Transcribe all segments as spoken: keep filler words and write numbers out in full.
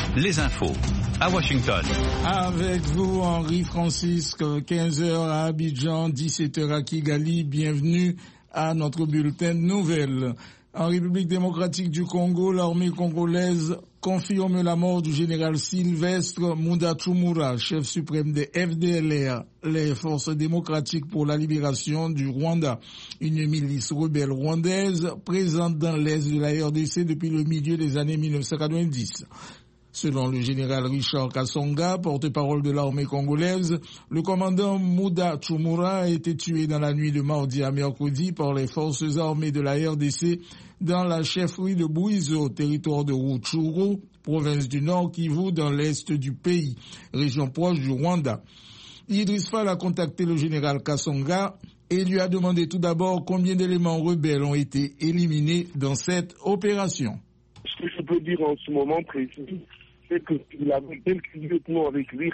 les infos à Washington. Avec vous, Henri Francisque, quinze heures à Abidjan, dix-sept heures à Kigali. Bienvenue à notre bulletin de nouvelles. En République démocratique du Congo, l'armée congolaise confirme la mort du général Sylvestre Mudatumura, chef suprême des F D L R, les Forces démocratiques pour la libération du Rwanda, une milice rebelle rwandaise présente dans l'est de la R D C depuis le milieu des années mille neuf cent quatre-vingt-dix. Selon le général Richard Kasonga, porte-parole de l'armée congolaise, le commandant Mudatumura a été tué dans la nuit de mardi à mercredi par les forces armées de la R D C dans la chefferie de Bouizo, territoire de Rutshuru, province du Nord Kivu, dans l'est du pays, région proche du Rwanda. Idriss Fall a contacté le général Kasonga et lui a demandé tout d'abord combien d'éléments rebelles ont été éliminés dans cette opération. Ce que je peux dire en ce moment précis, c'est qu'il avait quelques lieutenants avec lui,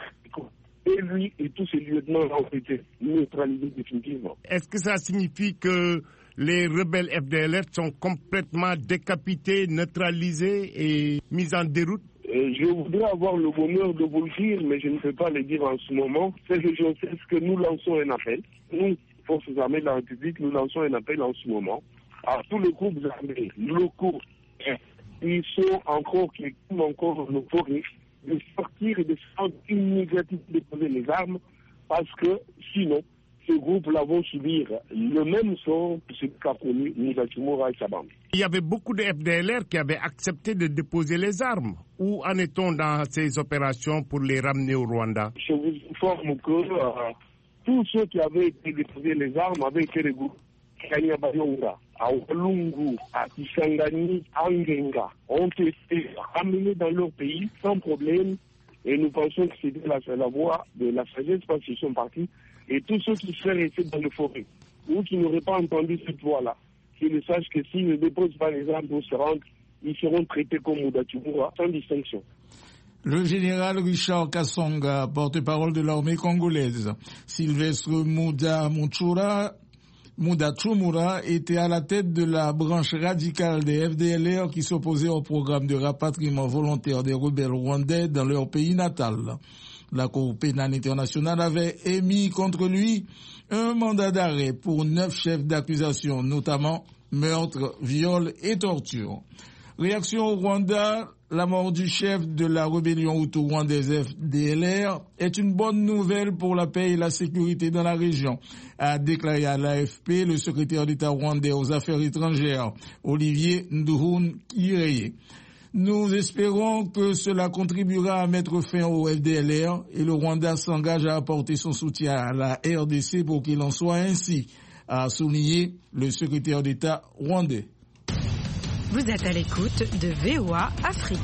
et lui et tous ces lieutenants ont été neutralisés définitivement. Est-ce que ça signifie que les rebelles F D L R sont complètement décapités, neutralisés et mis en déroute? Euh, je voudrais avoir le bonheur de vous le dire, mais je ne peux pas le dire en ce moment. C'est que je sais que nous lançons un appel. Nous, Forces armées de la République, nous lançons un appel en ce moment à tous les groupes armés locaux. Ils sont encore, qui sont encore en euphorie, de sortir et de faire immédiatement déposer les armes, parce que sinon, ces groupes-là vont subir le même sort que ce qu'a connu Mudatumura et sa bande. Il y avait beaucoup de F D L R qui avaient accepté de déposer les armes. Où en est-on dans ces opérations pour les ramener au Rwanda? Je vous informe que euh, tous ceux qui avaient été déposés les armes avaient été les groupes Kanyabayonga, à Walungu, à Kisangani, à Ngenga, ont été ramenés dans leur pays sans problème, et nous pensons que c'était la, la voie de la sagesse parce qu'ils sont partis, et tous ceux qui seraient restés dans les forêts ou qui n'auraient pas entendu cette voie-là, qu'ils sachent que s'ils ne déposent pas les armes pour se rendre, ils seront traités comme Mudatumura sans distinction. Le général Richard Kasonga, porte-parole de l'armée congolaise. Sylvestre Mudatumura Mudatumura était à la tête de la branche radicale des F D L R qui s'opposait au programme de rapatriement volontaire des rebelles rwandais dans leur pays natal. La Cour pénale internationale avait émis contre lui un mandat d'arrêt pour neuf chefs d'accusation, notamment meurtre, viol et torture. Réaction au Rwanda, la mort du chef de la rébellion Hutu rwandaise F D L R est une bonne nouvelle pour la paix et la sécurité dans la région, a déclaré à l'A F P le secrétaire d'État rwandais aux affaires étrangères, Olivier Nduhungirehe. Nous espérons que cela contribuera à mettre fin au F D L R et le Rwanda s'engage à apporter son soutien à la R D C pour qu'il en soit ainsi, a souligné le secrétaire d'État rwandais. Vous êtes à l'écoute de V O A Afrique.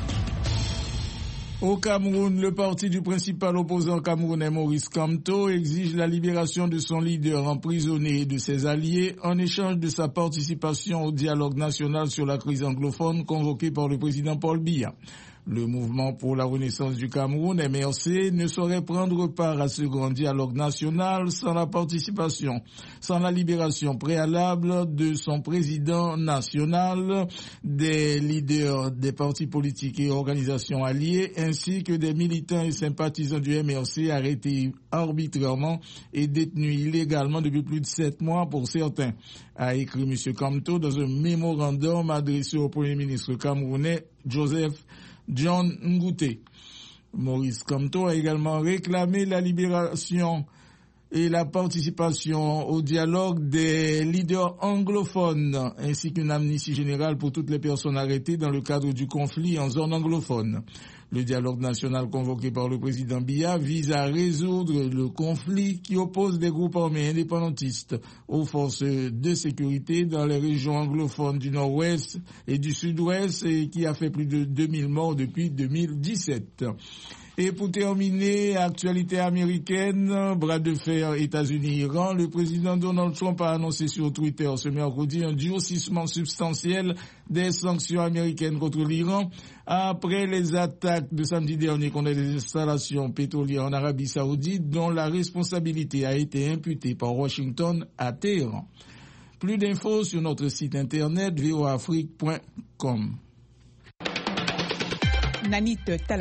Au Cameroun, le parti du principal opposant camerounais Maurice Kamto exige la libération de son leader emprisonné et de ses alliés en échange de sa participation au dialogue national sur la crise anglophone convoqué par le président Paul Biya. Le mouvement pour la renaissance du Cameroun, M R C, ne saurait prendre part à ce grand dialogue national sans la participation, sans la libération préalable de son président national, des leaders des partis politiques et organisations alliées, ainsi que des militants et sympathisants du M R C arrêtés arbitrairement et détenus illégalement depuis plus de sept mois pour certains, a écrit M. Kamto dans un mémorandum adressé au Premier ministre camerounais Joseph John Ngouté. Maurice Kamto a également réclamé la libération et la participation au dialogue des leaders anglophones, ainsi qu'une amnistie générale pour toutes les personnes arrêtées dans le cadre du conflit en zone anglophone. Le dialogue national convoqué par le président Biya vise à résoudre le conflit qui oppose des groupes armés indépendantistes aux forces de sécurité dans les régions anglophones du nord-ouest et du sud-ouest et qui a fait plus de deux mille morts depuis deux mille dix-sept. Et pour terminer, actualité américaine, bras de fer États-Unis-Iran, le président Donald Trump a annoncé sur Twitter ce mercredi un durcissement substantiel des sanctions américaines contre l'Iran après les attaques de samedi dernier contre des installations pétrolières en Arabie Saoudite dont la responsabilité a été imputée par Washington à Téhéran. Plus d'infos sur notre site internet v o a afrique point com.